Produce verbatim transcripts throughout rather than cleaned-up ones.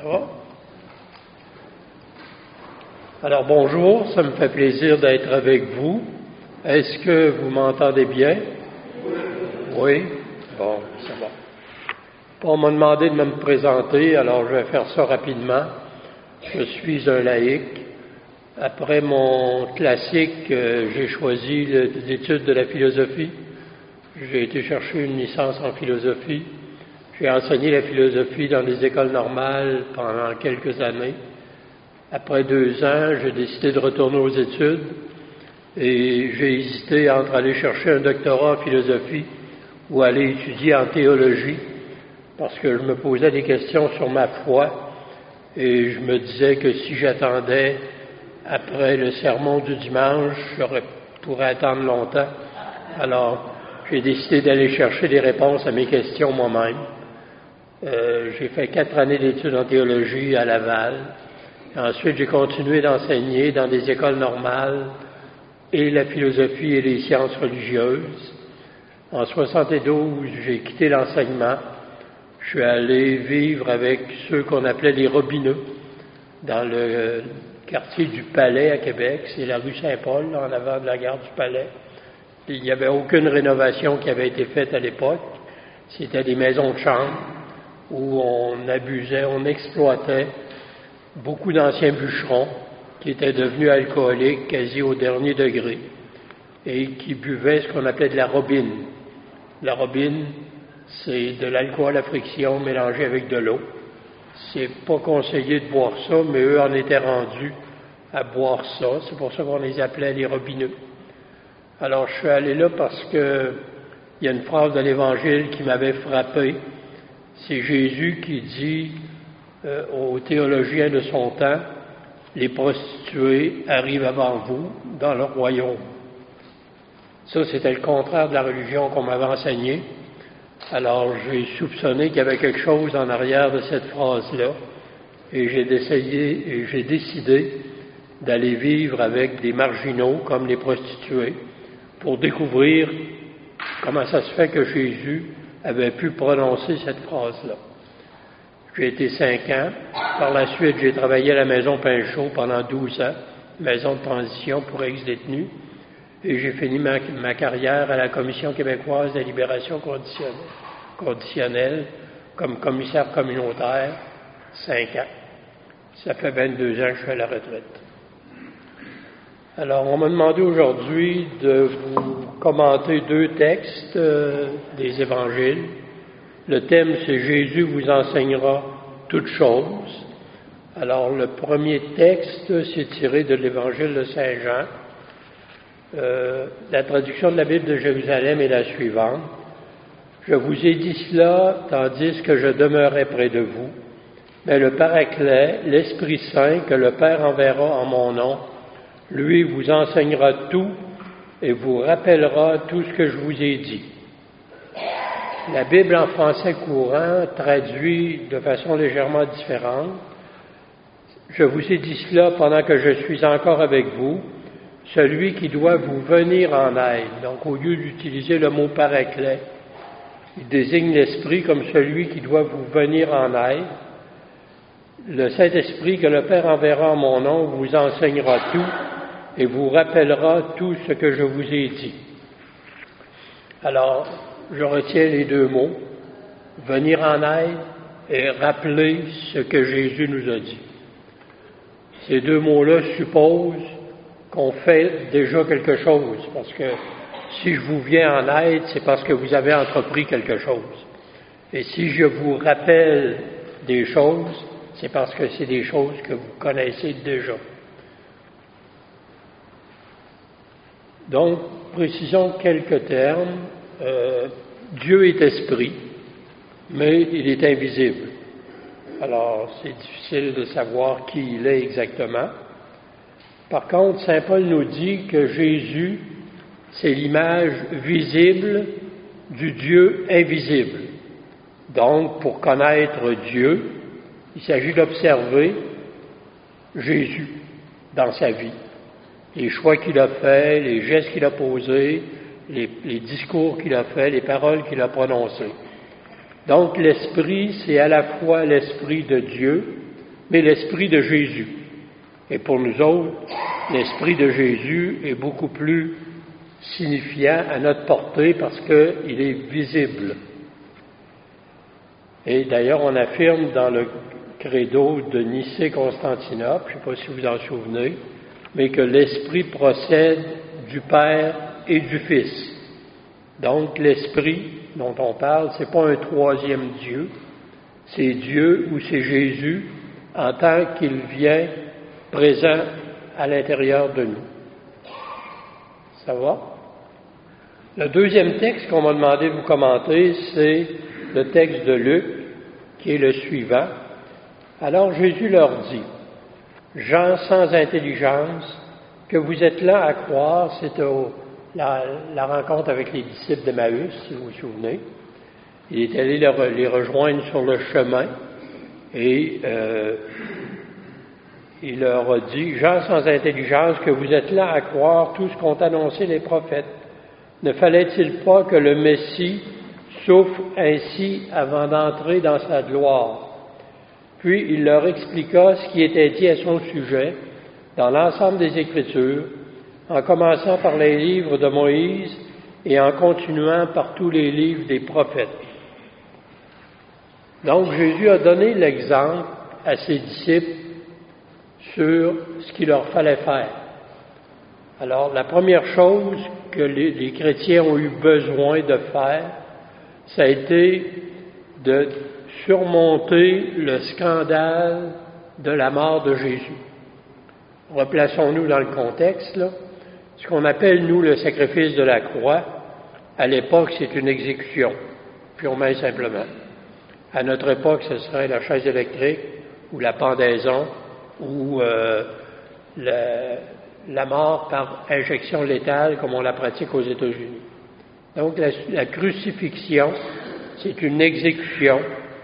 Ça va? Alors bonjour, ça me fait plaisir d'être avec vous. Est-ce que vous m'entendez bien? Oui? Bon, c'est bon. On m'a demandé de me présenter, alors je vais faire ça rapidement. Je suis un laïc. Après mon classique, euh, j'ai choisi l'étude de la philosophie. J'ai été chercher une licence en philosophie. J'ai enseigné la philosophie dans les écoles normales pendant quelques années. Après deux ans, j'ai décidé de retourner aux études et j'ai hésité entre aller chercher un doctorat en philosophie ou aller étudier en théologie parce que je me posais des questions sur ma foi et je me disais que si j'attendais après le sermon du dimanche, j'aurais pourrais attendre longtemps. Alors, j'ai décidé d'aller chercher des réponses à mes questions moi-même. Euh, j'ai fait quatre années d'études en théologie à Laval. Ensuite, j'ai continué d'enseigner dans des écoles normales et la philosophie et les sciences religieuses. En soixante-douze, j'ai quitté l'enseignement. Je suis allé vivre avec ceux qu'on appelait les robineux dans le quartier du Palais à Québec. C'est la rue Saint-Paul, en avant de la gare du Palais. Il n'y avait aucune rénovation qui avait été faite à l'époque. C'était des maisons de chambre où on abusait, on exploitait beaucoup d'anciens bûcherons qui étaient devenus alcooliques quasi au dernier degré et qui buvaient ce qu'on appelait de la robine. La robine, c'est de l'alcool à friction mélangé avec de l'eau. C'est pas conseillé de boire ça, mais eux en étaient rendus à boire ça. C'est pour ça qu'on les appelait les robineux. Alors je suis allé là parce que il y a une phrase de l'Évangile qui m'avait frappé. C'est Jésus qui dit euh, aux théologiens de son temps, les prostituées arrivent avant vous dans le royaume. Ça, c'était le contraire de la religion qu'on m'avait enseignée. Alors, j'ai soupçonné qu'il y avait quelque chose en arrière de cette phrase-là, et j'ai décidé, et j'ai décidé d'aller vivre avec des marginaux comme les prostituées pour découvrir comment ça se fait que Jésus avait pu prononcer cette phrase-là. J'ai été cinq ans. Par la suite, j'ai travaillé à la Maison Pinchot pendant douze ans, maison de transition pour ex-détenus, et j'ai fini ma, ma carrière à la Commission québécoise de la libération conditionnelle, conditionnelle comme commissaire communautaire, cinq ans. Ça fait vingt-deux ans que je suis à la retraite. Alors, on m'a demandé aujourd'hui de vous commenter deux textes euh, des Évangiles. Le thème, c'est « Jésus vous enseignera toutes choses ». Alors, le premier texte, c'est tiré de l'Évangile de Saint Jean. Euh, la traduction de la Bible de Jérusalem est la suivante. « Je vous ai dit cela, tandis que je demeurais près de vous, mais le Paraclet, l'Esprit Saint, que le Père enverra en mon nom, lui vous enseignera tout et vous rappellera tout ce que je vous ai dit. » La Bible en français courant traduit de façon légèrement différente. Je vous ai dit cela pendant que je suis encore avec vous, celui qui doit vous venir en aide. Donc, au lieu d'utiliser le mot paraclet, il désigne l'Esprit comme celui qui doit vous venir en aide. Le Saint-Esprit que le Père enverra en mon nom vous enseignera tout et vous rappellera tout ce que je vous ai dit. Alors, je retiens les deux mots, venir en aide et rappeler ce que Jésus nous a dit. Ces deux mots-là supposent qu'on fait déjà quelque chose, parce que si je vous viens en aide, c'est parce que vous avez entrepris quelque chose. Et si je vous rappelle des choses, c'est parce que c'est des choses que vous connaissez déjà. Donc, précisons quelques termes. Euh, Dieu est esprit, mais il est invisible. Alors, c'est difficile de savoir qui il est exactement. Par contre, saint Paul nous dit que Jésus, c'est l'image visible du Dieu invisible. Donc, pour connaître Dieu, il s'agit d'observer Jésus dans sa vie. Les choix qu'il a faits, les gestes qu'il a posés, les, les discours qu'il a faits, les paroles qu'il a prononcées. Donc, l'Esprit, c'est à la fois l'Esprit de Dieu mais l'Esprit de Jésus. Et pour nous autres, l'Esprit de Jésus est beaucoup plus signifiant à notre portée parce qu'il est visible. Et d'ailleurs, on affirme dans le credo de Nicée-Constantinople, je ne sais pas si vous en souvenez, mais que l'Esprit procède du Père et du Fils. Donc, l'Esprit dont on parle, ce n'est pas un troisième Dieu, c'est Dieu ou c'est Jésus en tant qu'il vient présent à l'intérieur de nous. Ça va? Le deuxième texte qu'on m'a demandé de vous commenter, c'est le texte de Luc, qui est le suivant. Alors Jésus leur dit, « Gens sans intelligence, que vous êtes là à croire, c'est au, la, la rencontre avec les disciples d'Emmaüs, si vous vous souvenez. Il est allé les rejoindre sur le chemin et euh, il leur a dit, « Gens sans intelligence, que vous êtes là à croire tout ce qu'ont annoncé les prophètes. Ne fallait-il pas que le Messie souffre ainsi avant d'entrer dans sa gloire? » Puis il leur expliqua ce qui était dit à son sujet dans l'ensemble des Écritures, en commençant par les livres de Moïse et en continuant par tous les livres des prophètes. Donc Jésus a donné l'exemple à ses disciples sur ce qu'il leur fallait faire. Alors la première chose que les, les chrétiens ont eu besoin de faire, ça a été de surmonter le scandale de la mort de Jésus. Replaçons-nous dans le contexte, là. Ce qu'on appelle, nous, le sacrifice de la croix, à l'époque, c'est une exécution, purement et simplement. À notre époque, ce serait la chaise électrique, ou la pendaison, ou euh, la, la mort par injection létale, comme on la pratique aux États-Unis. Donc, la, la crucifixion, c'est une exécution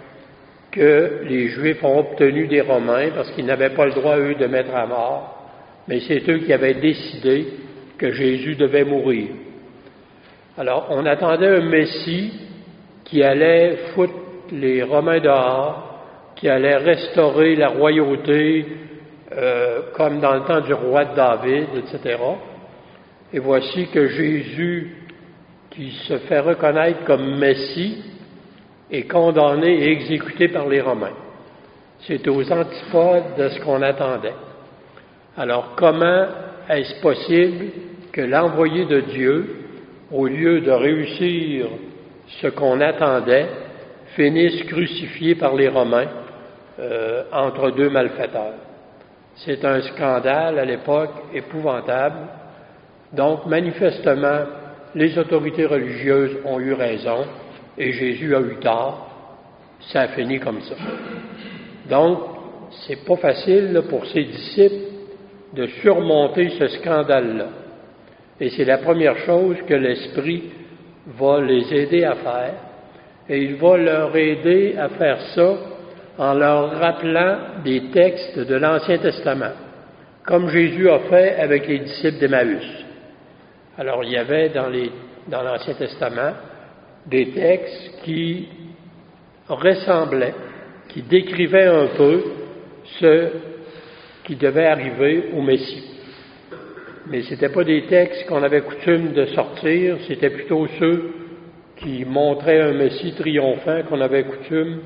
que les Juifs ont obtenue des Romains, parce qu'ils n'avaient pas le droit, eux, de mettre à mort, mais c'est eux qui avaient décidé que Jésus devait mourir. Alors, on attendait un Messie qui allait foutre les Romains dehors, qui allait restaurer la royauté, euh, comme dans le temps du roi de David, et cetera. Et voici que Jésus, qui se fait reconnaître comme Messie, est condamné et exécuté par les Romains. C'est aux antipodes de ce qu'on attendait. Alors, comment est-ce possible que l'envoyé de Dieu, au lieu de réussir ce qu'on attendait, finisse crucifié par les Romains euh, entre deux malfaiteurs? C'est un scandale à l'époque épouvantable. Donc, manifestement, les autorités religieuses ont eu raison et Jésus a eu tort. Ça a fini comme ça. Donc, c'est pas facile là, pour ses disciples de surmonter ce scandale-là. Et c'est la première chose que l'Esprit va les aider à faire. Et il va leur aider à faire ça en leur rappelant des textes de l'Ancien Testament, comme Jésus a fait avec les disciples d'Emmaüs. Alors, il y avait dans, les, dans l'Ancien Testament des textes qui ressemblaient, qui décrivaient un peu ce qui devait arriver au Messie. Mais ce n'étaient pas des textes qu'on avait coutume de sortir, c'était plutôt ceux qui montraient un Messie triomphant qu'on avait coutume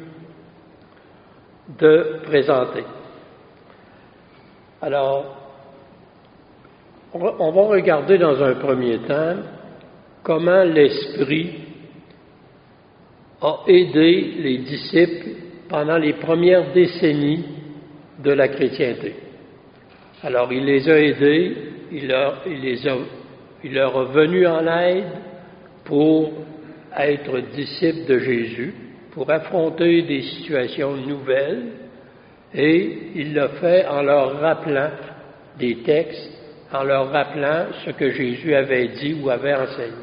de présenter. Alors, on va regarder dans un premier temps comment l'Esprit a aidé les disciples pendant les premières décennies de la chrétienté. Alors, il les a aidés, il leur, il les a, il leur a venu en aide pour être disciples de Jésus, pour affronter des situations nouvelles, et il l'a fait en leur rappelant des textes, en leur rappelant ce que Jésus avait dit ou avait enseigné.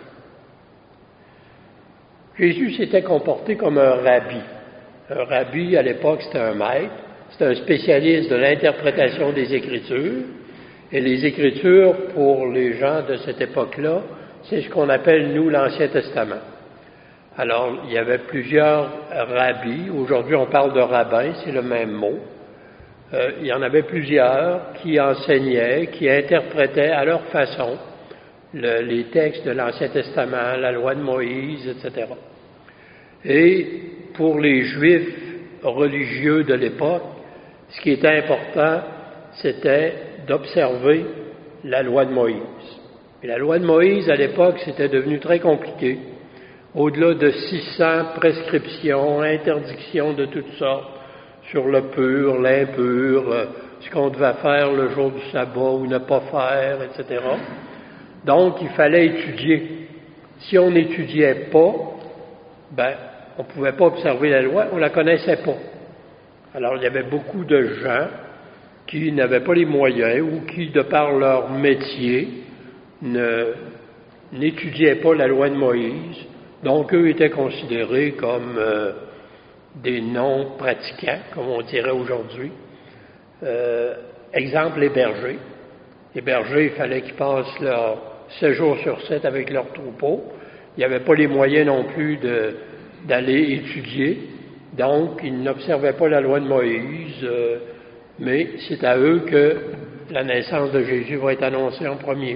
Jésus s'était comporté comme un rabbi. Un rabbi, à l'époque, c'était un maître, c'était un spécialiste de l'interprétation des Écritures, et les Écritures, pour les gens de cette époque-là, c'est ce qu'on appelle, nous, l'Ancien Testament. Alors, il y avait plusieurs rabbis. Aujourd'hui, on parle de rabbin, c'est le même mot. euh, il y en avait plusieurs qui enseignaient, qui interprétaient à leur façon le, les textes de l'Ancien Testament, la loi de Moïse, et cetera. Et pour les Juifs religieux de l'époque, ce qui était important, c'était d'observer la loi de Moïse. Et la loi de Moïse, à l'époque, c'était devenu très compliqué. Au-delà de six cents prescriptions, interdictions de toutes sortes, sur le pur, l'impur, euh, ce qu'on devait faire le jour du sabbat ou ne pas faire, et cetera. Donc, il fallait étudier. Si on n'étudiait pas, ben, on ne pouvait pas observer la loi, on ne la connaissait pas. Alors, il y avait beaucoup de gens qui n'avaient pas les moyens ou qui, de par leur métier, ne, n'étudiaient pas la loi de Moïse. Donc, eux étaient considérés comme euh, des non-pratiquants, comme on dirait aujourd'hui. Euh, exemple, les bergers. Les bergers, il fallait qu'ils passent leur sept jours sur sept avec leurs troupeaux. Il n'y avait pas les moyens non plus de, d'aller étudier. Donc, ils n'observaient pas la loi de Moïse, euh, mais c'est à eux que la naissance de Jésus va être annoncée en premier.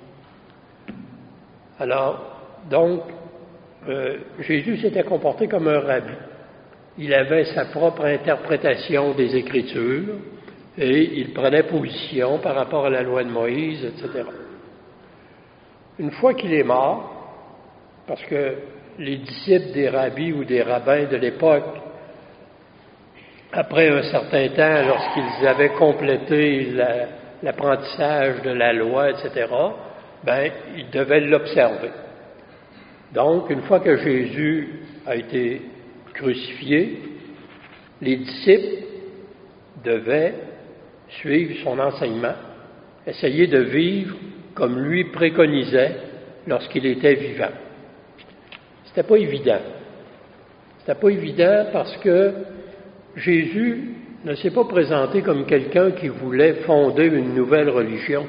Alors, donc, euh, Jésus s'était comporté comme un rabbi. Il avait sa propre interprétation des Écritures et il prenait position par rapport à la loi de Moïse, et cetera. Une fois qu'il est mort, parce que les disciples des rabbis ou des rabbins de l'époque, après un certain temps, lorsqu'ils avaient complété la, l'apprentissage de la loi, et cetera, ben, ils devaient l'observer. Donc, une fois que Jésus a été crucifié, les disciples devaient suivre son enseignement, essayer de vivre comme lui préconisait lorsqu'il était vivant. C'était pas évident. C'était pas évident parce que Jésus ne s'est pas présenté comme quelqu'un qui voulait fonder une nouvelle religion.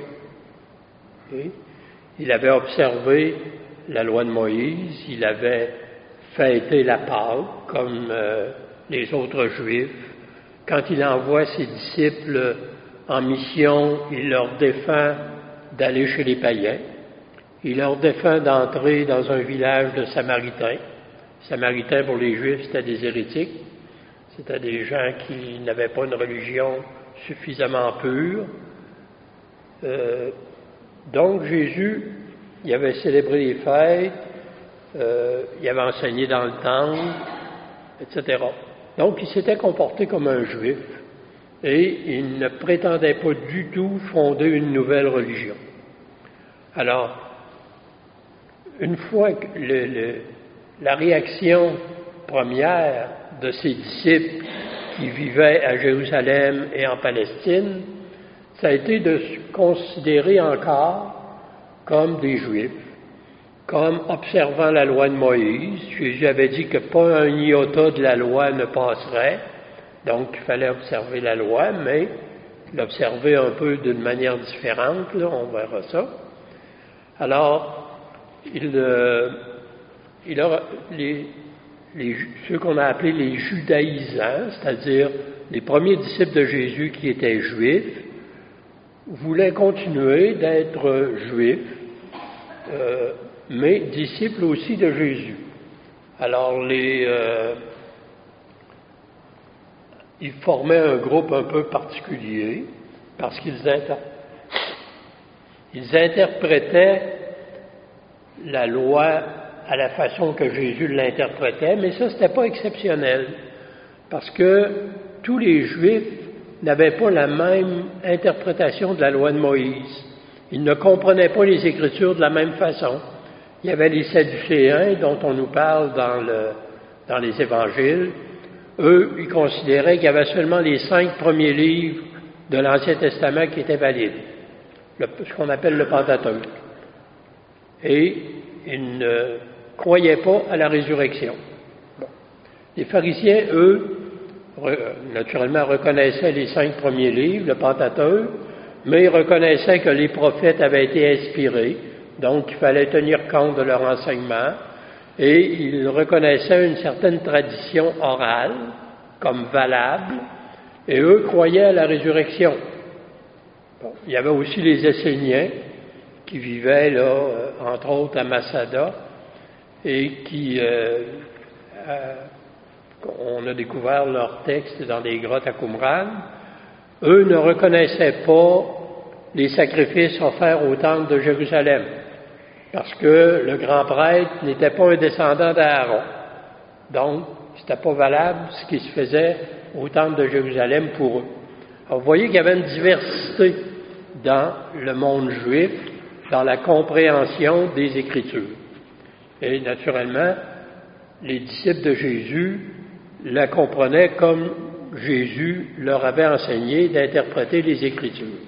Et il avait observé la loi de Moïse, il avait fêté la Pâque comme euh, les autres Juifs. Quand il envoie ses disciples en mission, il leur défend d'aller chez les païens. Il leur défend d'entrer dans un village de Samaritains. Samaritains, pour les Juifs, c'était des hérétiques. C'était des gens qui n'avaient pas une religion suffisamment pure. Euh, donc, Jésus, il avait célébré les fêtes, euh, il avait enseigné dans le temple, et cetera. Donc, il s'était comporté comme un Juif et il ne prétendait pas du tout fonder une nouvelle religion. Alors, une fois que le, le, la réaction première de ses disciples qui vivaient à Jérusalem et en Palestine, ça a été de se considérer encore comme des Juifs, comme observant la loi de Moïse. Jésus avait dit que pas un iota de la loi ne passerait, donc il fallait observer la loi, mais l'observer un peu d'une manière différente, là, on verra ça. Alors, il, euh, il a, les, les, ceux qu'on a appelés les judaïsants, c'est-à-dire les premiers disciples de Jésus qui étaient juifs, voulaient continuer d'être juifs, euh, mais disciples aussi de Jésus. Alors, les, euh, ils formaient un groupe un peu particulier parce qu'ils inter... ils interprétaient la loi à la façon que Jésus l'interprétait, mais ça, c'était pas exceptionnel, parce que tous les Juifs n'avaient pas la même interprétation de la loi de Moïse. Ils ne comprenaient pas les Écritures de la même façon. Il y avait les Sadducéens, dont on nous parle dans, le, dans les Évangiles. Eux, ils considéraient qu'il y avait seulement les cinq premiers livres de l'Ancien Testament qui étaient valides, le, ce qu'on appelle le Pentateuque. Et ils ne croyaient pas à la résurrection. Bon. Les pharisiens, eux, re, naturellement reconnaissaient les cinq premiers livres, le Pentateuque, mais ils reconnaissaient que les prophètes avaient été inspirés, donc il fallait tenir compte de leur enseignement, et ils reconnaissaient une certaine tradition orale comme valable, Et eux croyaient à la résurrection. Bon, il y avait aussi les Esséniens qui vivaient là, euh, entre autres à Masada, et qui, euh, euh, on a découvert leurs textes dans des grottes à Qumran. Eux ne reconnaissaient pas les sacrifices offerts au temple de Jérusalem, parce que le grand prêtre n'était pas un descendant d'Aaron. Donc, c'était pas valable ce qui se faisait au temple de Jérusalem pour eux. Alors, vous voyez qu'il y avait une diversité dans le monde juif, dans la compréhension des Écritures. Et naturellement, les disciples de Jésus la comprenaient comme Jésus leur avait enseigné d'interpréter les Écritures.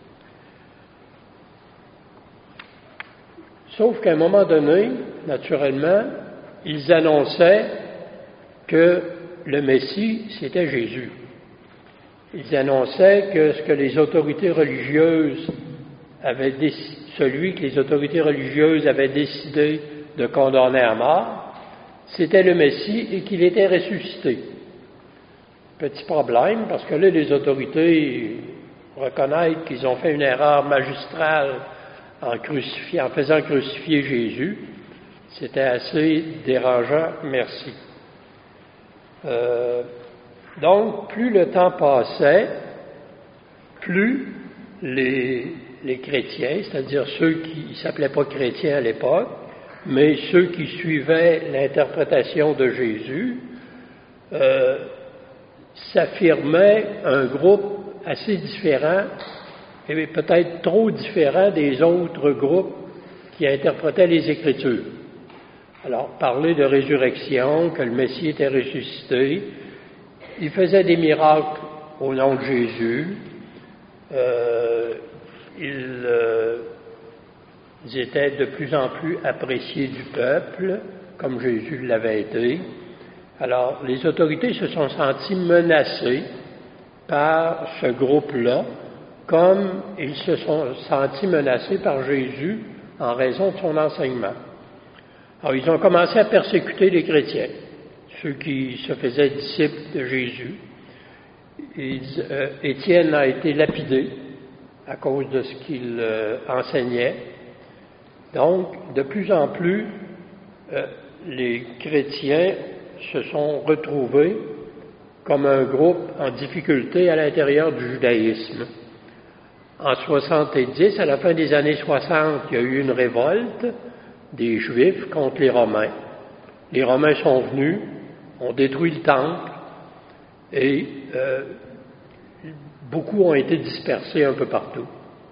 Sauf qu'à un moment donné, naturellement, ils annonçaient que le Messie, c'était Jésus. Ils annonçaient que ce que les autorités religieuses avaient décidé, celui que les autorités religieuses avaient décidé de condamner à mort, c'était le Messie et qu'il était ressuscité. Petit problème, parce que là, les autorités reconnaissent qu'ils ont fait une erreur magistrale en, crucifiant, en faisant crucifier Jésus. C'était assez dérangeant, merci. Euh, donc, plus le temps passait, plus les, les chrétiens, c'est-à-dire ceux qui ne s'appelaient pas chrétiens à l'époque, mais ceux qui suivaient l'interprétation de Jésus, euh, s'affirmaient un groupe assez différent, et peut-être trop différent des autres groupes qui interprétaient les Écritures. Alors, parler de résurrection, que le Messie était ressuscité, il faisait des miracles au nom de Jésus, euh, il, euh, ils étaient de plus en plus appréciés du peuple, comme Jésus l'avait été. Alors, les autorités se sont senties menacées par ce groupe-là, comme ils se sont sentis menacés par Jésus en raison de son enseignement. Alors, ils ont commencé à persécuter les chrétiens, ceux qui se faisaient disciples de Jésus. Ils, euh, Étienne a été lapidé à cause de ce qu'il euh, enseignait. Donc, de plus en plus, euh, les chrétiens se sont retrouvés comme un groupe en difficulté à l'intérieur du judaïsme. En soixante-dix, à la fin des années soixante, il y a eu une révolte des Juifs contre les Romains. Les Romains sont venus, ont détruit le temple et euh, beaucoup ont été dispersés un peu partout.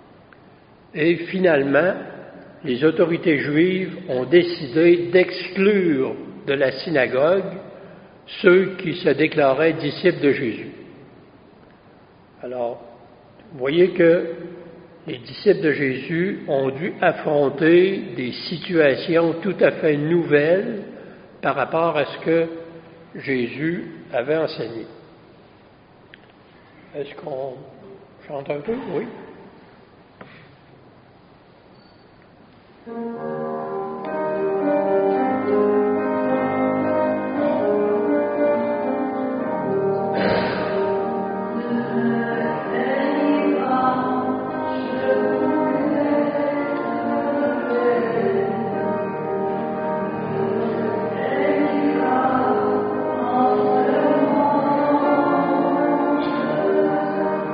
Et finalement, les autorités juives ont décidé d'exclure de la synagogue ceux qui se déclaraient disciples de Jésus. Alors, vous voyez que les disciples de Jésus ont dû affronter des situations tout à fait nouvelles par rapport à ce que Jésus avait enseigné. Est-ce qu'on chante un peu? Oui.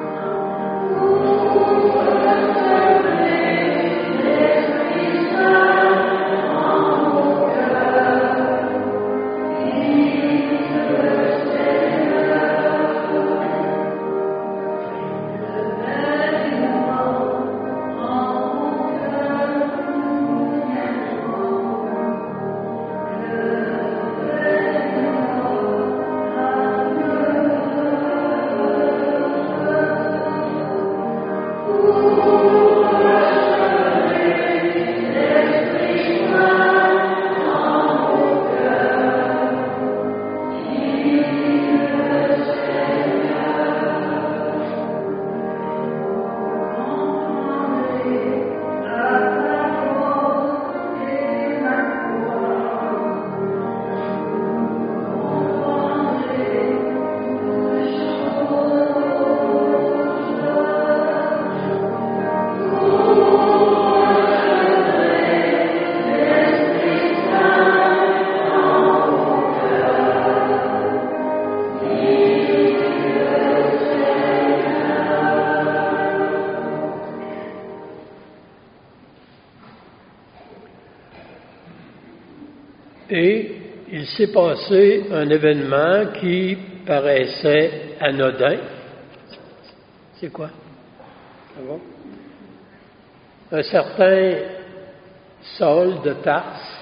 Oh, Et il s'est passé un événement qui paraissait anodin. C'est quoi? Ah bon? Un certain Saul de Tarse,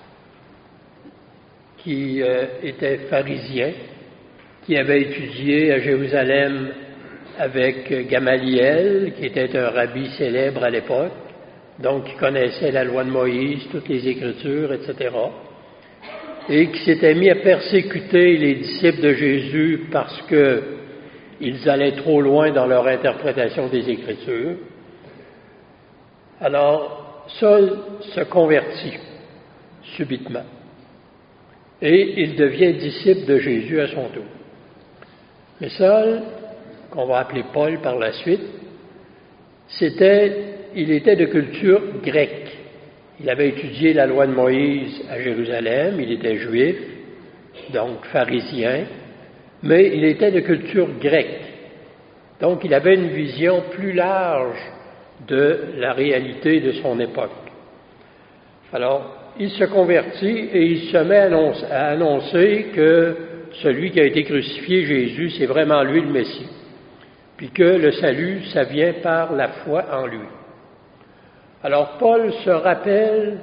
qui euh, était pharisien, qui avait étudié à Jérusalem avec Gamaliel, qui était un rabbi célèbre à l'époque, donc qui connaissait la loi de Moïse, toutes les Écritures, et cetera, et qui s'était mis à persécuter les disciples de Jésus parce qu'ils allaient trop loin dans leur interprétation des Écritures. Alors, Saul se convertit subitement et il devient disciple de Jésus à son tour. Mais Saul, qu'on va appeler Paul par la suite, c'était, il était de culture grecque. Il avait étudié la loi de Moïse à Jérusalem, il était juif, donc pharisien, mais il était de culture grecque. Donc il avait une vision plus large de la réalité de son époque. Alors, il se convertit et il se met à annoncer que celui qui a été crucifié, Jésus, c'est vraiment lui le Messie, puis que le salut, ça vient par la foi en lui. Alors, Paul se rappelle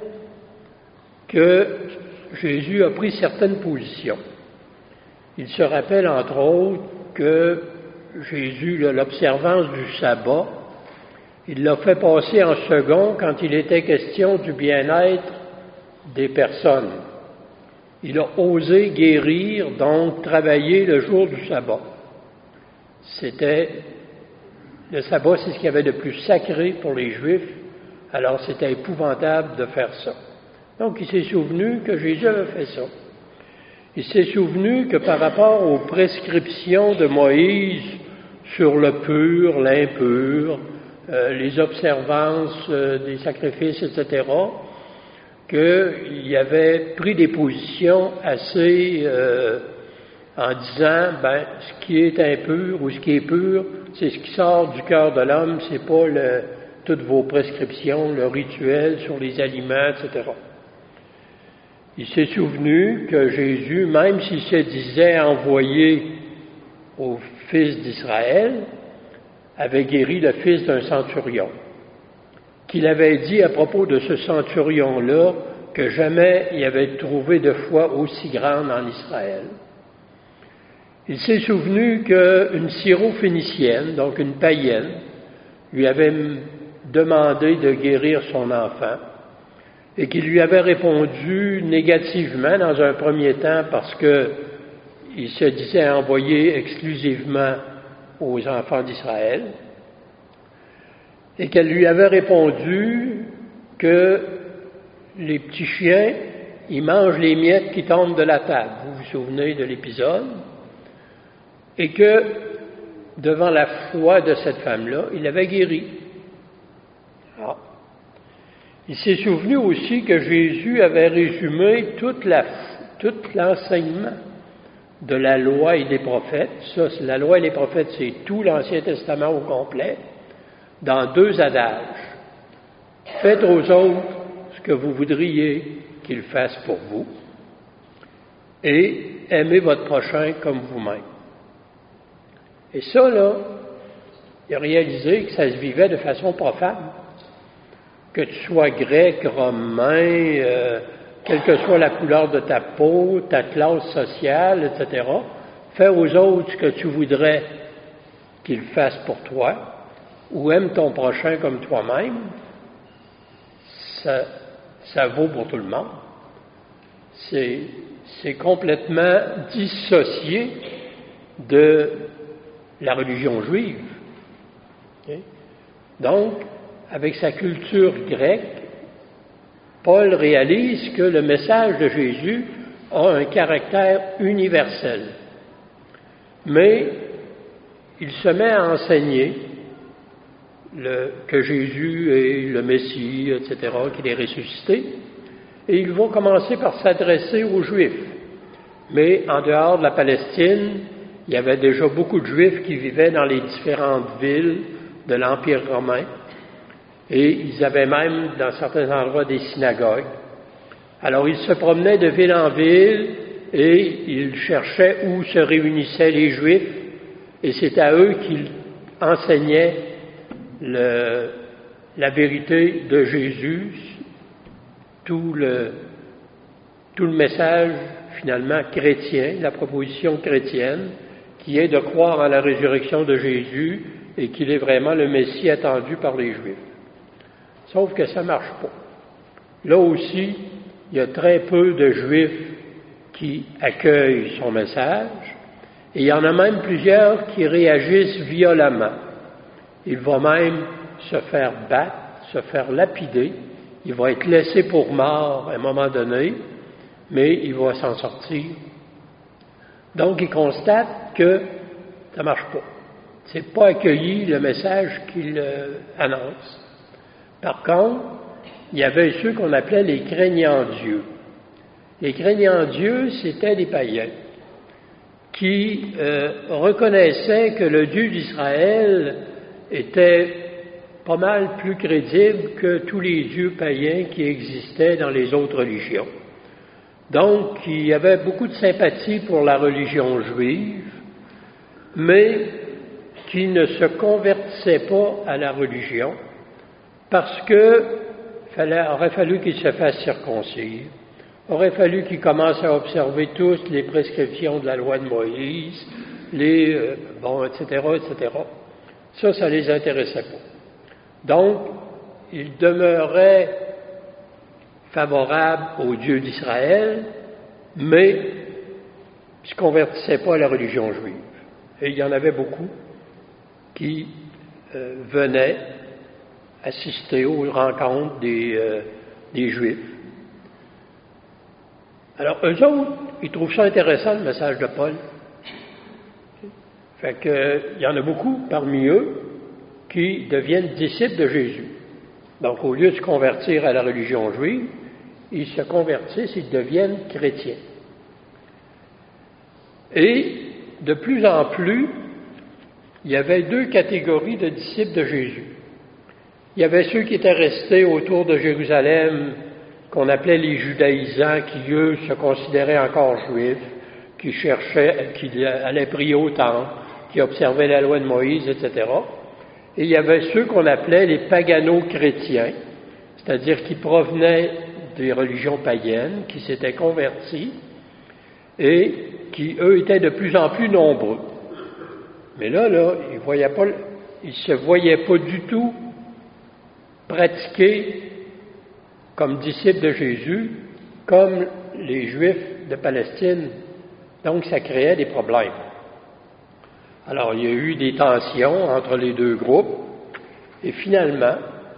que Jésus a pris certaines positions. Il se rappelle, entre autres, que Jésus, l'observance du sabbat, il l'a fait passer en second quand il était question du bien-être des personnes. Il a osé guérir, donc travailler le jour du sabbat. C'était, le sabbat, c'est ce qu'il y avait de plus sacré pour les Juifs, alors c'était épouvantable de faire ça. Donc il s'est souvenu que Jésus avait fait ça. Il s'est souvenu que par rapport aux prescriptions de Moïse sur le pur, l'impur, euh, les observances euh, des sacrifices, et cetera, qu'il avait pris des positions assez euh, en disant, ben, ce qui est impur ou ce qui est pur, c'est ce qui sort du cœur de l'homme, c'est pas le, toutes vos prescriptions, le rituel sur les aliments, et cetera. Il s'est souvenu que Jésus, même s'il se disait envoyé au fils d'Israël, avait guéri le fils d'un centurion, qu'il avait dit à propos de ce centurion-là que jamais il avait trouvé de foi aussi grande en Israël. Il s'est souvenu qu'une syrophénicienne, donc une païenne, lui avait demandé de guérir son enfant et qu'il lui avait répondu négativement dans un premier temps parce qu'il se disait envoyé exclusivement aux enfants d'Israël, et qu'elle lui avait répondu que les petits chiens, ils mangent les miettes qui tombent de la table. Vous vous souvenez de l'épisode? Et que, devant la foi de cette femme-là, il l'avait guéri. Ah. Il s'est souvenu aussi que Jésus avait résumé toute la, tout l'enseignement de la loi et des prophètes. Ça, c'est la loi et les prophètes, c'est tout l'Ancien Testament au complet, dans deux adages. Faites aux autres ce que vous voudriez qu'ils fassent pour vous, et aimez votre prochain comme vous-même. Et ça, là, il a réalisé que ça se vivait de façon profane. Que tu sois grec, romain, euh, quelle que soit la couleur de ta peau, ta classe sociale, et cetera, fais aux autres ce que tu voudrais qu'ils fassent pour toi, ou aime ton prochain comme toi-même, ça, ça vaut pour tout le monde. C'est, c'est complètement dissocié de la religion juive. Okay? Donc, avec sa culture grecque, Paul réalise que le message de Jésus a un caractère universel. Mais il se met à enseigner le, que Jésus est le Messie, et cetera, qu'il est ressuscité, et il va commencer par s'adresser aux Juifs. Mais en dehors de la Palestine, il y avait déjà beaucoup de Juifs qui vivaient dans les différentes villes de l'Empire romain, et ils avaient même, dans certains endroits, des synagogues. Alors il se promenait de ville en ville et il cherchait où se réunissaient les Juifs et c'est à eux qu'il enseignait le, la vérité de Jésus, tout le, tout le message finalement chrétien, la proposition chrétienne, qui est de croire en la résurrection de Jésus et qu'il est vraiment le Messie attendu par les Juifs. Sauf que ça ne marche pas. Là aussi, il y a très peu de Juifs qui accueillent son message, et il y en a même plusieurs qui réagissent violemment. Il va même se faire battre, se faire lapider, il va être laissé pour mort à un moment donné, mais il va s'en sortir. Donc, il constate que ça ne marche pas. C'est pas accueilli le message qu'il euh, annonce. Par contre, il y avait ceux qu'on appelait les craignants Dieu. Les craignants Dieu, c'était des païens qui euh, reconnaissaient que le Dieu d'Israël était pas mal plus crédible que tous les dieux païens qui existaient dans les autres religions. Donc, il y avait beaucoup de sympathie pour la religion juive, mais qui ne se convertissaient pas à la religion parce que fallait, aurait fallu qu'ils se fassent circoncire, aurait fallu qu'ils commencent à observer tous les prescriptions de la loi de Moïse, les, euh, bon, et cetera, et cetera. Ça, ça les intéressait pas. Donc, ils demeuraient favorables au Dieu d'Israël, mais ils ne se convertissaient pas à la religion juive. Et il y en avait beaucoup qui euh, venaient assister aux rencontres des, euh, des Juifs. Alors, eux autres, ils trouvent ça intéressant, le message de Paul. Fait que, il y en a beaucoup parmi eux qui deviennent disciples de Jésus. Donc, au lieu de se convertir à la religion juive, ils se convertissent, ils deviennent chrétiens. Et, de plus en plus, il y avait deux catégories de disciples de Jésus. Il y avait ceux qui étaient restés autour de Jérusalem, qu'on appelait les judaïsants, qui, eux, se considéraient encore juifs, qui cherchaient, qui allaient prier au temple, qui observaient la loi de Moïse, et cetera. Et il y avait ceux qu'on appelait les pagano-chrétiens, c'est-à-dire qui provenaient des religions païennes, qui s'étaient convertis, et qui, eux, étaient de plus en plus nombreux. Mais là, là, ils voyaient pas, ils se voyaient pas du tout pratiquer comme disciples de Jésus, comme les Juifs de Palestine. Donc, ça créait des problèmes. Alors, il y a eu des tensions entre les deux groupes, et finalement,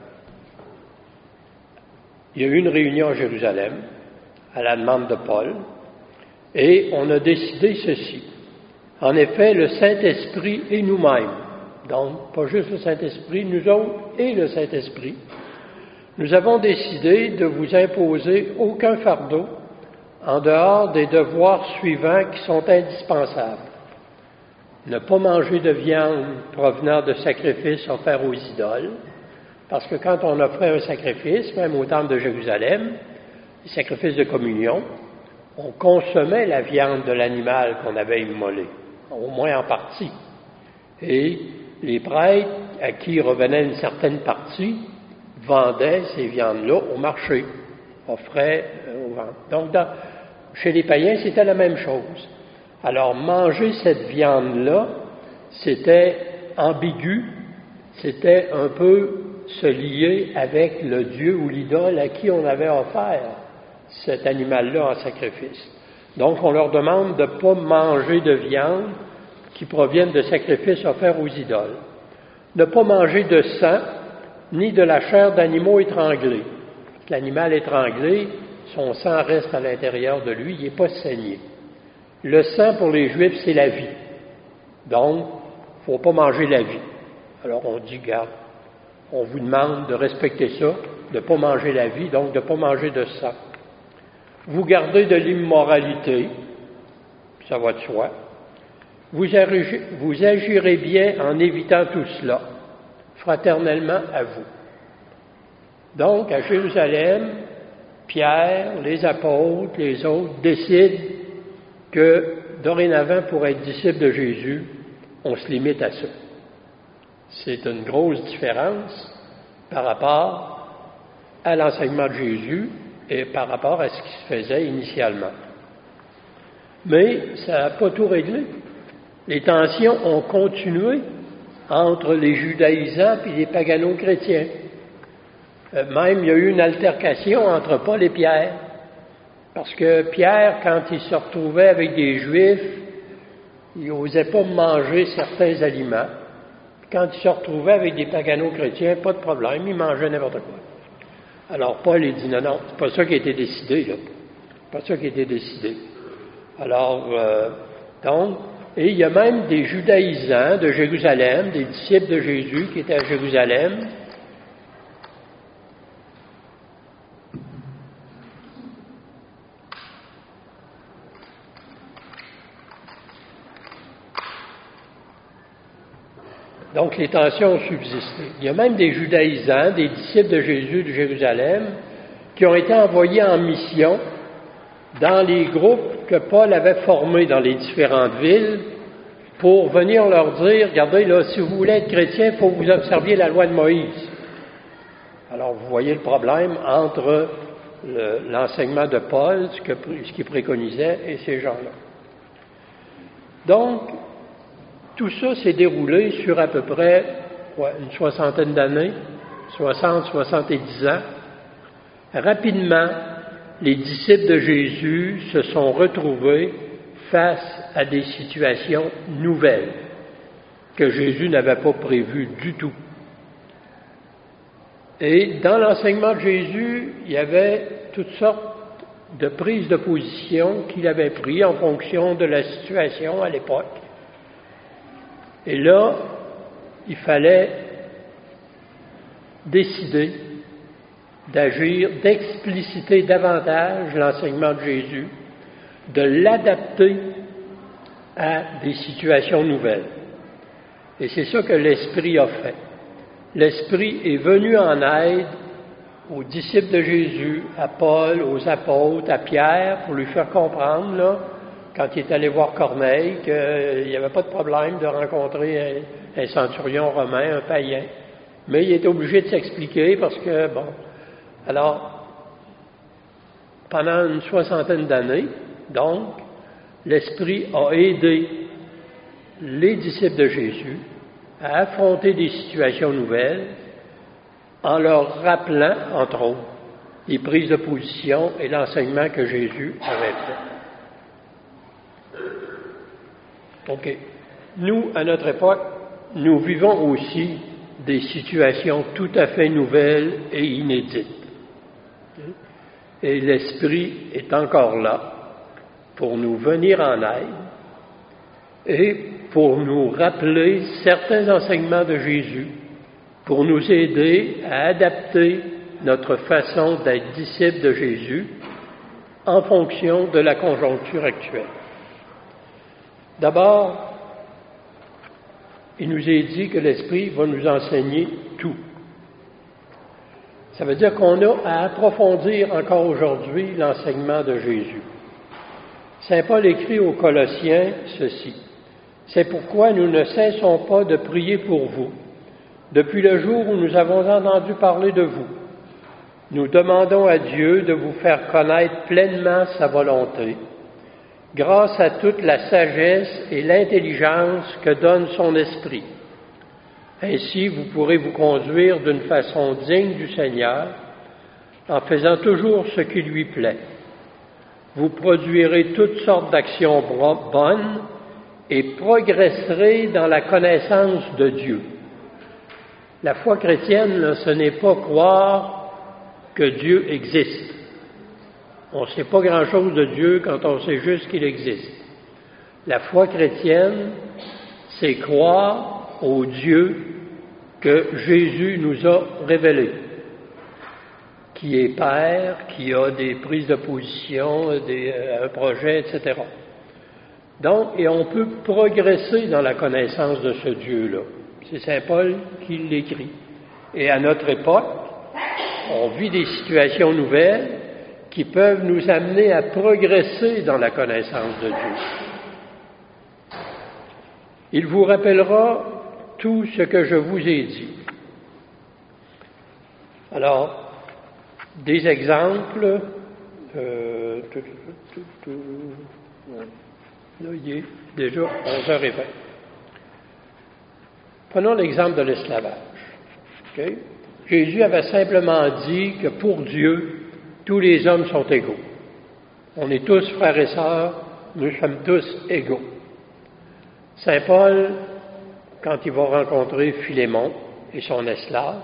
il y a eu une réunion à Jérusalem, à la demande de Paul, et on a décidé ceci. En effet, le Saint-Esprit et nous-mêmes, donc pas juste le Saint-Esprit, nous autres et le Saint-Esprit, nous avons décidé de vous imposer aucun fardeau en dehors des devoirs suivants qui sont indispensables. Ne pas manger de viande provenant de sacrifices offerts aux idoles, parce que quand on offrait un sacrifice, même au temple de Jérusalem, les sacrifices de communion, on consommait la viande de l'animal qu'on avait immolé, au moins en partie. Et les prêtres, à qui revenait une certaine partie, vendaient ces viandes-là au marché, offraient euh, aux ventes. Donc, dans, chez les païens, c'était la même chose. Alors, manger cette viande-là, c'était ambigu, c'était un peu se lier avec le Dieu ou l'idole à qui on avait offert cet animal-là en sacrifice. Donc, on leur demande de ne pas manger de viande qui proviennent de sacrifices offerts aux idoles. Ne pas manger de sang, ni de la chair d'animaux étranglés. L'animal étranglé, son sang reste à l'intérieur de lui, il n'est pas saigné. Le sang, pour les Juifs, c'est la vie. Donc, il ne faut pas manger la vie. Alors, on dit, garde, on vous demande de respecter ça, de ne pas manger la vie, donc de ne pas manger de sang. Vous gardez de l'immoralité, ça va de soi. Vous agirez, vous agirez bien en évitant tout cela, fraternellement à vous. Donc, à Jérusalem, Pierre, les apôtres, les autres décident que dorénavant, pour être disciple de Jésus, on se limite à ça. C'est une grosse différence par rapport à l'enseignement de Jésus et par rapport à ce qui se faisait initialement. Mais ça n'a pas tout réglé. Les tensions ont continué entre les judaïsants et les pagano-chrétiens. Même, il y a eu une altercation entre Paul et Pierre. Parce que Pierre, quand il se retrouvait avec des Juifs, il n'osait pas manger certains aliments. Quand il se retrouvait avec des pagano-chrétiens, pas de problème, il mangeait n'importe quoi. Alors Paul, il dit non, non, c'est pas ça qui a été décidé, là. C'est pas ça qui a été décidé. Alors, euh, donc, et il y a même des judaïsants de Jérusalem, des disciples de Jésus qui étaient à Jérusalem. Donc, les tensions ont subsisté. Il y a même des judaïsants, des disciples de Jésus de Jérusalem, qui ont été envoyés en mission dans les groupes que Paul avait formés dans les différentes villes pour venir leur dire, regardez, là, si vous voulez être chrétien, il faut que vous observiez la loi de Moïse. Alors, vous voyez le problème entre le, l'enseignement de Paul, ce, que, ce qu'il préconisait, et ces gens-là. Donc, tout ça s'est déroulé sur à peu près ouais, une soixantaine d'années, soixante, soixante-dix ans. Rapidement, les disciples de Jésus se sont retrouvés face à des situations nouvelles que Jésus n'avait pas prévues du tout. Et dans l'enseignement de Jésus, il y avait toutes sortes de prises de position qu'il avait prises en fonction de la situation à l'époque. Et là, il fallait décider d'agir, d'expliciter davantage l'enseignement de Jésus, de l'adapter à des situations nouvelles. Et c'est ça que l'Esprit a fait. L'Esprit est venu en aide aux disciples de Jésus, à Paul, aux apôtres, à Pierre, pour lui faire comprendre, là, quand il est allé voir Corneille, qu'il n'y avait pas de problème de rencontrer un, un centurion romain, un païen. Mais il était obligé de s'expliquer parce que, bon, alors, pendant une soixantaine d'années, donc, l'Esprit a aidé les disciples de Jésus à affronter des situations nouvelles en leur rappelant, entre autres, les prises de position et l'enseignement que Jésus avait fait. OK. Nous, à notre époque, nous vivons aussi des situations tout à fait nouvelles et inédites. Et l'Esprit est encore là pour nous venir en aide et pour nous rappeler certains enseignements de Jésus, pour nous aider à adapter notre façon d'être disciple de Jésus en fonction de la conjoncture actuelle. D'abord, il nous est dit que l'Esprit va nous enseigner tout. Ça veut dire qu'on a à approfondir encore aujourd'hui l'enseignement de Jésus. Saint Paul écrit aux Colossiens ceci. « C'est pourquoi nous ne cessons pas de prier pour vous, depuis le jour où nous avons entendu parler de vous. Nous demandons à Dieu de vous faire connaître pleinement sa volonté, grâce à toute la sagesse et l'intelligence que donne son esprit. Ainsi, vous pourrez vous conduire d'une façon digne du Seigneur, en faisant toujours ce qui lui plaît. Vous produirez toutes sortes d'actions bonnes et progresserez dans la connaissance de Dieu. La foi chrétienne, là, ce n'est pas croire que Dieu existe. On ne sait pas grand-chose de Dieu quand on sait juste qu'il existe. La foi chrétienne, c'est croire au Dieu que Jésus nous a révélé, qui est Père, qui a des prises de position, des, un projet, et cetera. Donc, et on peut progresser dans la connaissance de ce Dieu-là. C'est Saint Paul qui l'écrit. Et à notre époque, on vit des situations nouvelles, qui peuvent nous amener à progresser dans la connaissance de Dieu. Il vous rappellera tout ce que je vous ai dit. Alors, des exemples. Euh, tout, tout, tout, tout, là, il est déjà onze heures vingt. Prenons l'exemple de l'esclavage. Okay? Jésus avait simplement dit que pour Dieu, tous les hommes sont égaux. On est tous frères et sœurs, nous sommes tous égaux. Saint Paul, quand il va rencontrer Philémon et son esclave,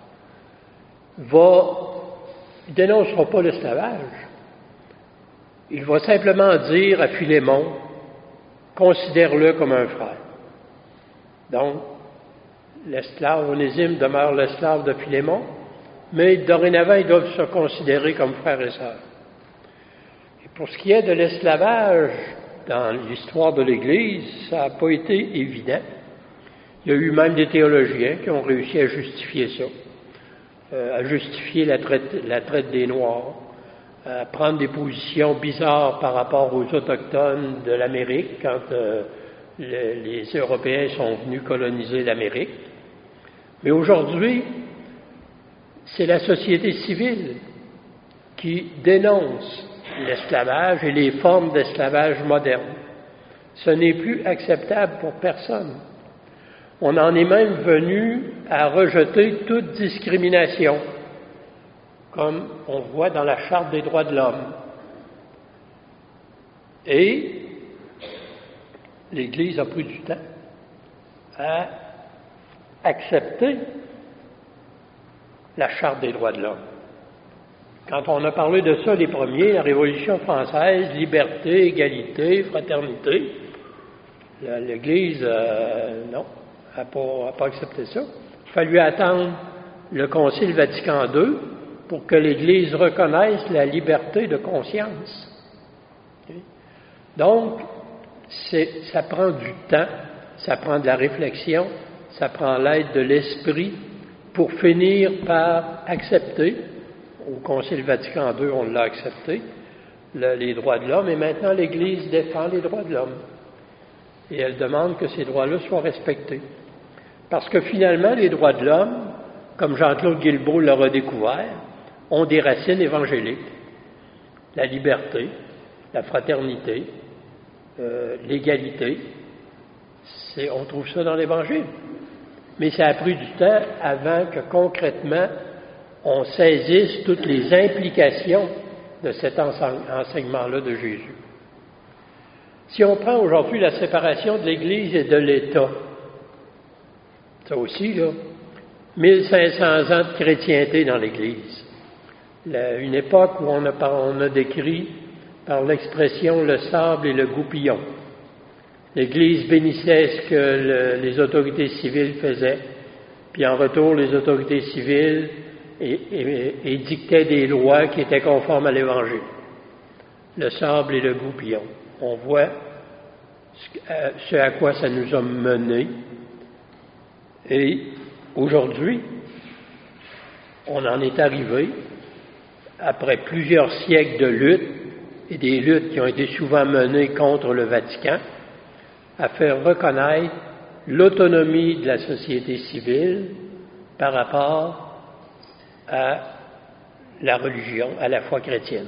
va, il ne dénoncera pas l'esclavage. Il va simplement dire à Philémon, considère-le comme un frère. Donc, l'esclave Onésime demeure l'esclave de Philémon, mais dorénavant, ils doivent se considérer comme frères et sœurs. Et pour ce qui est de l'esclavage, dans l'histoire de l'Église, ça n'a pas été évident. Il y a eu même des théologiens qui ont réussi à justifier ça, euh, à justifier la traite, la traite des Noirs, à prendre des positions bizarres par rapport aux Autochtones de l'Amérique quand euh, le, les Européens sont venus coloniser l'Amérique. Mais aujourd'hui, c'est la société civile qui dénonce l'esclavage et les formes d'esclavage modernes. Ce n'est plus acceptable pour personne. On en est même venu à rejeter toute discrimination, comme on voit dans la Charte des droits de l'homme. Et l'Église a pris du temps à accepter la Charte des droits de l'homme. Quand on a parlé de ça, les premiers, la Révolution française, liberté, égalité, fraternité, l'Église, euh, non, n'a pas, pas accepté ça. Il a fallu attendre le Concile Vatican deux pour que l'Église reconnaisse la liberté de conscience. Donc, c'est, ça prend du temps, ça prend de la réflexion, ça prend l'aide de l'Esprit pour finir par accepter. Au Concile Vatican deux, on l'a accepté, le, les droits de l'homme, et maintenant l'Église défend les droits de l'homme. Et elle demande que ces droits-là soient respectés. Parce que finalement, les droits de l'homme, comme Jean-Claude Guilbeault l'a redécouvert, ont des racines évangéliques. La liberté, la fraternité, euh, l'égalité, c'est, on trouve ça dans l'Évangile. Mais ça a pris du temps avant que concrètement, on saisisse toutes les implications de cet enseignement-là de Jésus. Si on prend aujourd'hui la séparation de l'Église et de l'État, ça aussi, là, mille cinq cents ans de chrétienté dans l'Église. La, une époque où on a, on a décrit par l'expression le sable et le goupillon. L'Église bénissait ce que le, les autorités civiles faisaient, puis en retour, les autorités civiles et, et, et dictaient des lois qui étaient conformes à l'Évangile. Le sable et le goupillon. On voit ce, ce à quoi ça nous a mené. Et aujourd'hui, on en est arrivé, après plusieurs siècles de lutte, et des luttes qui ont été souvent menées contre le Vatican, à faire reconnaître l'autonomie de la société civile par rapport à la religion, à la foi chrétienne.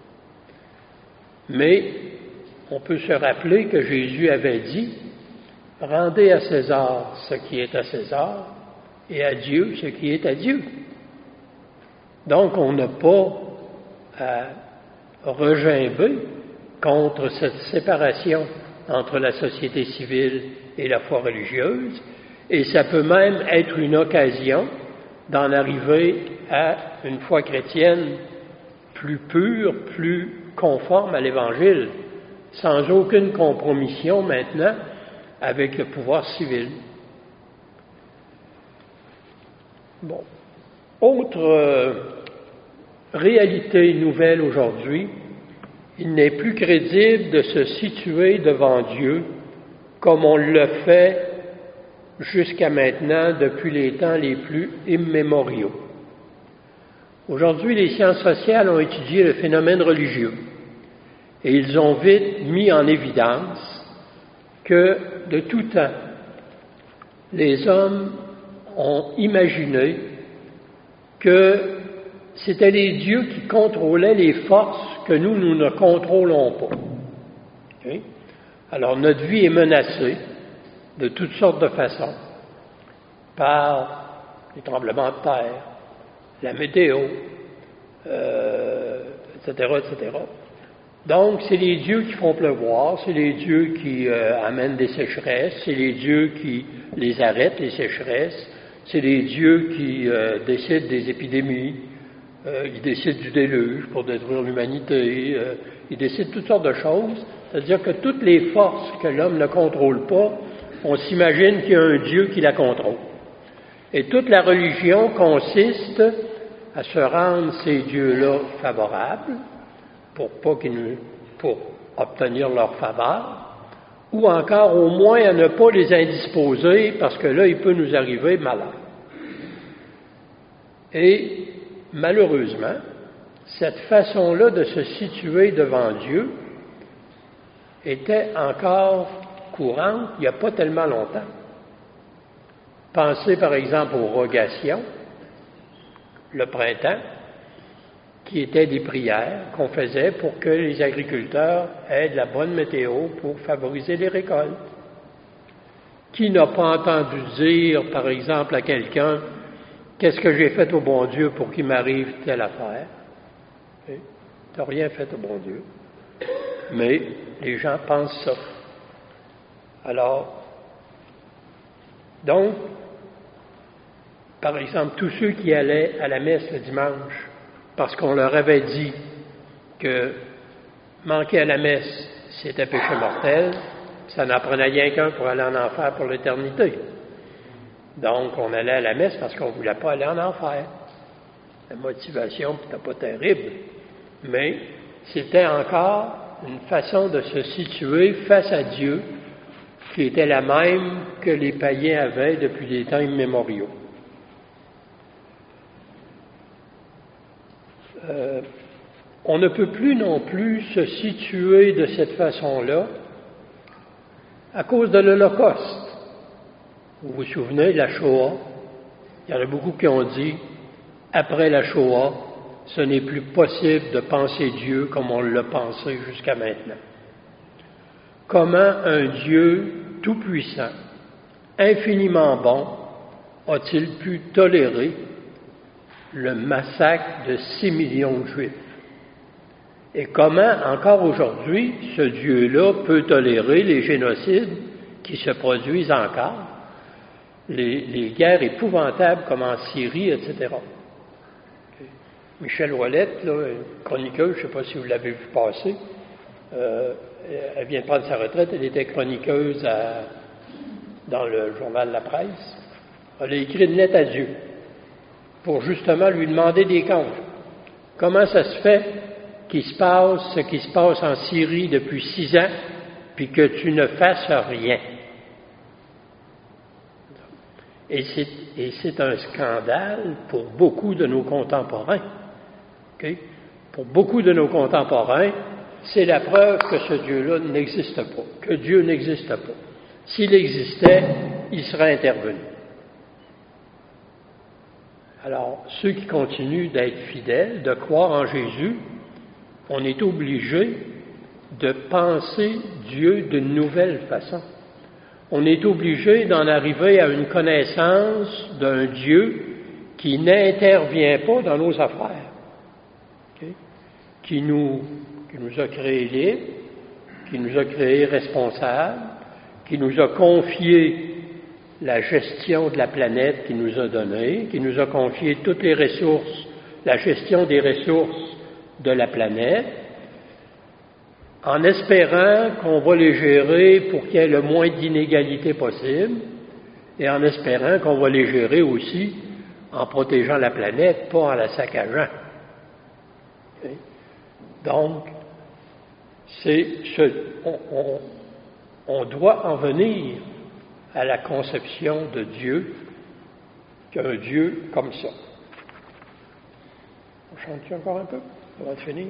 Mais on peut se rappeler que Jésus avait dit « Rendez à César ce qui est à César et à Dieu ce qui est à Dieu ». Donc on n'a pas à regimber contre cette séparation entre la société civile et la foi religieuse, et ça peut même être une occasion d'en arriver à une foi chrétienne plus pure, plus conforme à l'Évangile, sans aucune compromission maintenant avec le pouvoir civil. Bon. Autre euh, réalité nouvelle aujourd'hui, il n'est plus crédible de se situer devant Dieu comme on le fait jusqu'à maintenant depuis les temps les plus immémoriaux. Aujourd'hui, les sciences sociales ont étudié le phénomène religieux et ils ont vite mis en évidence que de tout temps, les hommes ont imaginé que c'était les dieux qui contrôlaient les forces que nous, nous ne contrôlons pas. Okay? Alors, notre vie est menacée de toutes sortes de façons par les tremblements de terre, la météo, euh, et cetera, et cetera. Donc, c'est les dieux qui font pleuvoir, c'est les dieux qui euh, amènent des sécheresses, c'est les dieux qui les arrêtent, les sécheresses, c'est les dieux qui euh, décident des épidémies, euh, ils décident du déluge pour détruire l'humanité, euh, ils décident toutes sortes de choses. C'est-à-dire que toutes les forces que l'homme ne contrôle pas, on s'imagine qu'il y a un Dieu qui la contrôle. Et toute la religion consiste à se rendre ces dieux-là favorables pour pas qu'ils nous, pour obtenir leur faveur, ou encore au moins à ne pas les indisposer parce que là, il peut nous arriver malheur. Et malheureusement, cette façon-là de se situer devant Dieu était encore courante il n'y a pas tellement longtemps. Pensez par exemple aux rogations, le printemps, qui étaient des prières qu'on faisait pour que les agriculteurs aient de la bonne météo pour favoriser les récoltes. Qui n'a pas entendu dire, par exemple, à quelqu'un, « Qu'est-ce que j'ai fait au bon Dieu pour qu'il m'arrive telle affaire? » Tu n'as rien fait au bon Dieu. Mais les gens pensent ça. Alors, donc, par exemple, tous ceux qui allaient à la messe le dimanche, parce qu'on leur avait dit que manquer à la messe, c'était péché mortel, ça n'en prenait rien qu'un pour aller en enfer pour l'éternité. Donc, on allait à la messe parce qu'on ne voulait pas aller en enfer. La motivation n'était pas terrible, mais c'était encore une façon de se situer face à Dieu qui était la même que les païens avaient depuis des temps immémoriaux. Euh, on ne peut plus non plus se situer de cette façon-là à cause de l'Holocauste. Vous vous souvenez, la Shoah, il y en a beaucoup qui ont dit, après la Shoah, ce n'est plus possible de penser Dieu comme on l'a pensé jusqu'à maintenant. Comment un Dieu tout-puissant, infiniment bon, a-t-il pu tolérer le massacre de six millions de Juifs? Et comment, encore aujourd'hui, ce Dieu-là peut tolérer les génocides qui se produisent encore, les, les guerres épouvantables comme en Syrie, et cetera. Michel Ouellette, là, chroniqueuse, je ne sais pas si vous l'avez vu passer, euh, elle vient de prendre sa retraite, elle était chroniqueuse à, dans le journal La Presse. Elle a écrit une lettre à Dieu pour justement lui demander des comptes. Comment ça se fait qu'il se passe ce qui se passe en Syrie depuis six ans, puis que tu ne fasses rien? Et c'est, et c'est un scandale pour beaucoup de nos contemporains. Okay? Pour beaucoup de nos contemporains, c'est la preuve que ce Dieu-là n'existe pas, que Dieu n'existe pas. S'il existait, il serait intervenu. Alors, ceux qui continuent d'être fidèles, de croire en Jésus, on est obligé de penser Dieu d'une nouvelle façon. On est obligé d'en arriver à une connaissance d'un Dieu qui n'intervient pas dans nos affaires, okay? qui, nous, qui nous a créés libres, qui nous a créés responsables, qui nous a confié la gestion de la planète qu'il nous a donnée, qui nous a confié toutes les ressources, la gestion des ressources de la planète, en espérant qu'on va les gérer pour qu'il y ait le moins d'inégalités possible, et en espérant qu'on va les gérer aussi en protégeant la planète, pas en la saccageant. Okay? Donc, c'est ce, on, on, on doit en venir à la conception de Dieu, qu'un Dieu comme ça. On chante encore un peu avant de finir?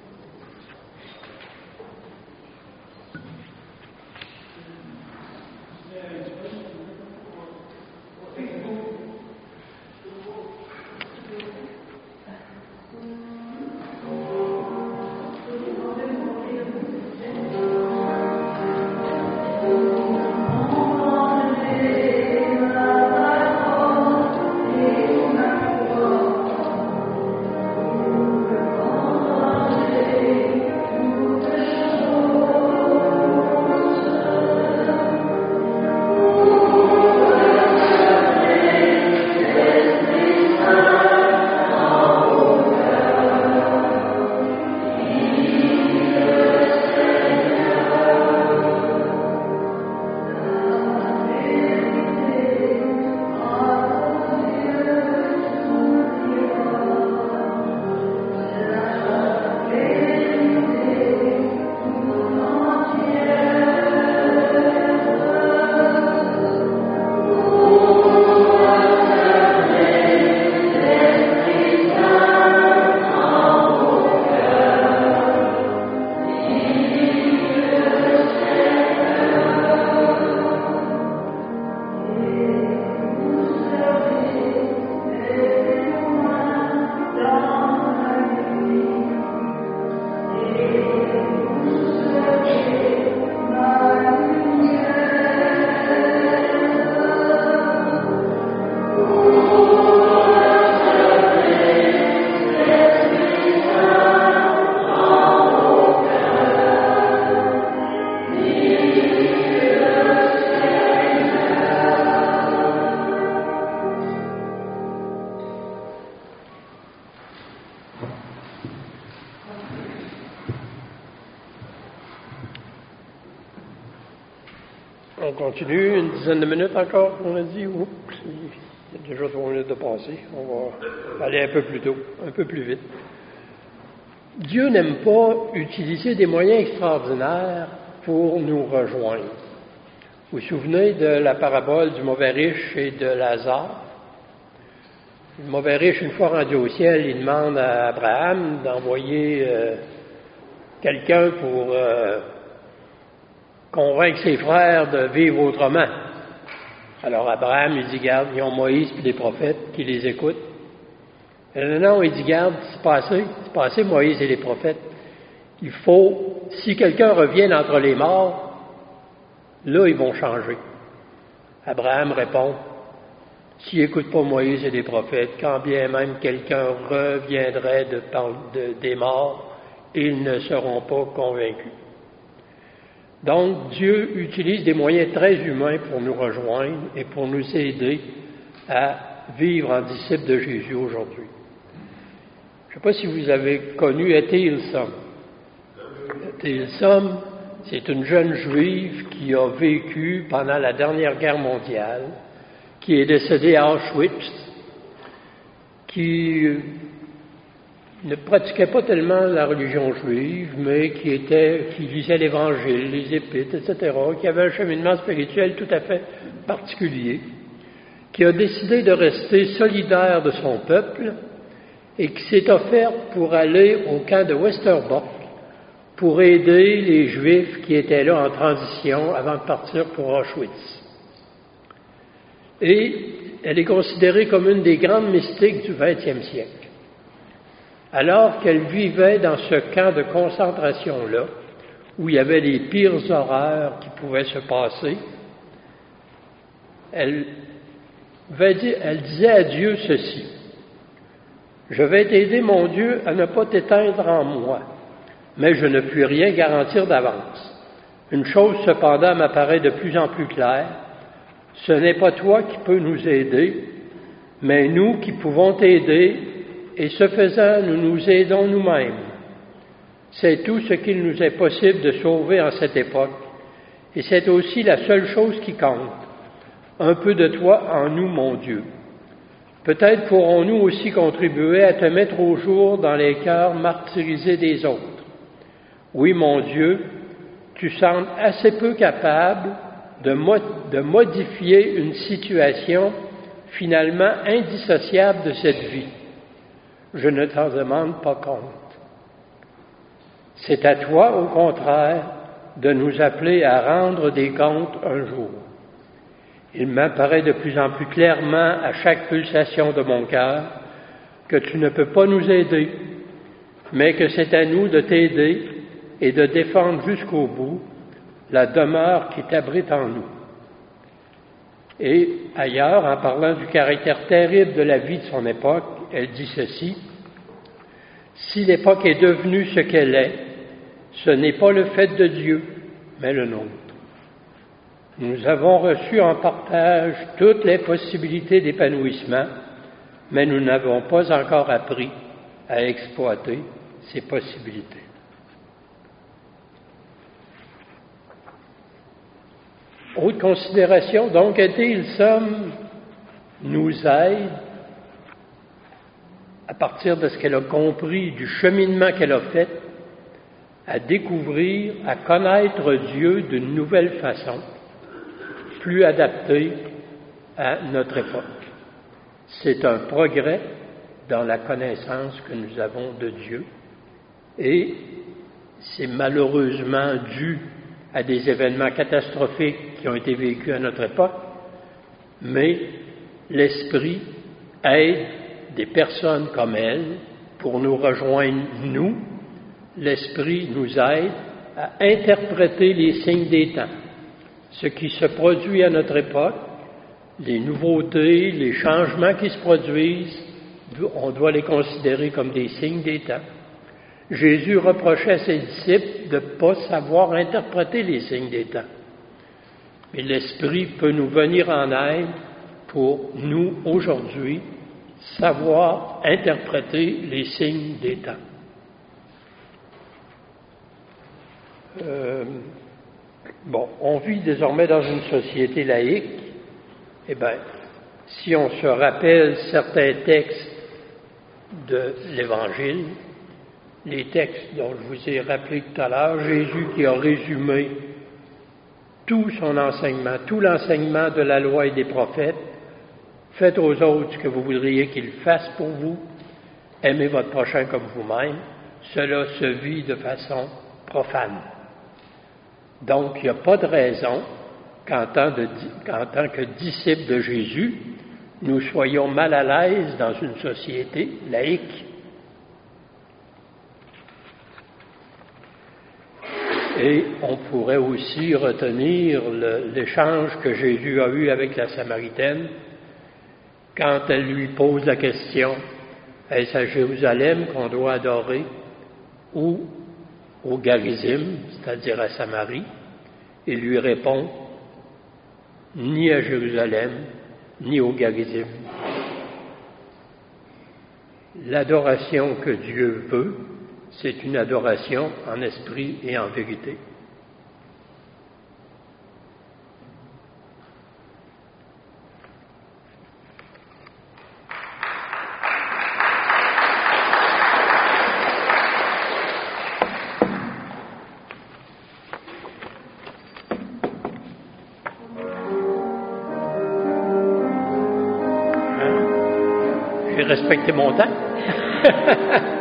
On continue, une dizaine de minutes encore, on a dit. Oups, il y a déjà trois minutes de passé. On va aller un peu plus tôt, un peu plus vite. Dieu n'aime pas utiliser des moyens extraordinaires pour nous rejoindre. Vous vous souvenez de la parabole du mauvais riche et de Lazare? Le mauvais riche, une fois rendu au ciel, il demande à Abraham d'envoyer euh, quelqu'un pour euh, convaincre ses frères de vivre autrement. Alors Abraham, il dit, garde, ils ont Moïse et les prophètes qui les écoutent. Et non, non, il dit, garde, c'est pas assez, c'est pas assez Moïse et les prophètes. Il faut, si quelqu'un revient entre les morts, là, ils vont changer. Abraham répond, s'ils n'écoutent pas Moïse et les prophètes, quand bien même quelqu'un reviendrait de, de, des morts, ils ne seront pas convaincus. Donc, Dieu utilise des moyens très humains pour nous rejoindre et pour nous aider à vivre en disciples de Jésus aujourd'hui. Je ne sais pas si vous avez connu Etty Hillesum. Etty Hillesum, c'est une jeune juive qui a vécu pendant la dernière guerre mondiale, qui est décédée à Auschwitz, qui ne pratiquait pas tellement la religion juive, mais qui était, qui lisait l'Évangile, les Épîtres, et cetera, qui avait un cheminement spirituel tout à fait particulier, qui a décidé de rester solidaire de son peuple et qui s'est offerte pour aller au camp de Westerbork pour aider les Juifs qui étaient là en transition avant de partir pour Auschwitz. Et elle est considérée comme une des grandes mystiques du vingtième siècle. Alors qu'elle vivait dans ce camp de concentration-là, où il y avait les pires horreurs qui pouvaient se passer, elle, elle disait à Dieu ceci, « Je vais t'aider, mon Dieu, à ne pas t'éteindre en moi, mais je ne puis rien garantir d'avance. Une chose cependant m'apparaît de plus en plus claire, ce n'est pas toi qui peux nous aider, mais nous qui pouvons t'aider, et ce faisant, nous nous aidons nous-mêmes. C'est tout ce qu'il nous est possible de sauver en cette époque, et c'est aussi la seule chose qui compte. Un peu de toi en nous, mon Dieu. Peut-être pourrons-nous aussi contribuer à te mettre au jour dans les cœurs martyrisés des autres. Oui, mon Dieu, tu sembles assez peu capable de, mo- de modifier une situation finalement indissociable de cette vie. je ne t'en demande pas compte. C'est à toi, au contraire, de nous appeler à rendre des comptes un jour. Il m'apparaît de plus en plus clairement à chaque pulsation de mon cœur que tu ne peux pas nous aider, mais que c'est à nous de t'aider et de défendre jusqu'au bout la demeure qui t'abrite en nous. Et ailleurs, en parlant du caractère terrible de la vie de son époque, elle dit ceci: « Si l'époque est devenue ce qu'elle est, ce n'est pas le fait de Dieu, mais le nôtre. Nous avons reçu en partage toutes les possibilités d'épanouissement, mais nous n'avons pas encore appris à exploiter ces possibilités. » Autre considération, donc, est-il somme nous aide, à partir de ce qu'elle a compris du cheminement qu'elle a fait, à découvrir, à connaître Dieu d'une nouvelle façon, plus adaptée à notre époque. C'est un progrès dans la connaissance que nous avons de Dieu et c'est malheureusement dû à des événements catastrophiques qui ont été vécus à notre époque, mais l'Esprit aide des personnes comme elle pour nous rejoindre, nous. L'Esprit nous aide à interpréter les signes des temps. Ce qui se produit à notre époque, les nouveautés, les changements qui se produisent, on doit les considérer comme des signes des temps. Jésus reprochait à ses disciples de ne pas savoir interpréter les signes des temps. Mais l'Esprit peut nous venir en aide pour nous, aujourd'hui, savoir interpréter les signes des temps. Euh, bon, on vit désormais dans une société laïque. Eh bien, si on se rappelle certains textes de l'Évangile, les textes dont je vous ai rappelé tout à l'heure, Jésus qui a résumé tout son enseignement, tout l'enseignement de la loi et des prophètes, faites aux autres ce que vous voudriez qu'ils fassent pour vous, aimez votre prochain comme vous-même, cela se vit de façon profane. Donc, il n'y a pas de raison qu'en tant, de, qu'en tant que disciples de Jésus, nous soyons mal à l'aise dans une société laïque. Et on pourrait aussi retenir le, l'échange que Jésus a eu avec la Samaritaine quand elle lui pose la question: est-ce à Jérusalem qu'on doit adorer ou au Garizim, c'est-à-dire à Samarie? Il lui répond: ni à Jérusalem, ni au Garizim. L'adoration que Dieu veut, c'est une adoration en esprit et en vérité. Hein? J'ai respecté mon temps.